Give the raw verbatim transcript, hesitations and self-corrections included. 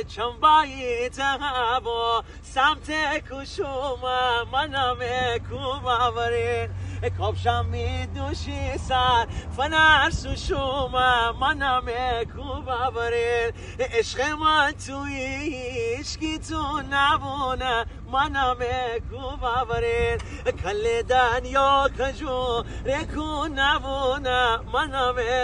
چون بایت هوا سمت کشوما منم کوباورین کابشم می دوشی سر فنرس و شوما منم کوباورین عشق من توی هیچکی تو نبونه منم کوباورین کل دنیا کجو رکو نبونه منم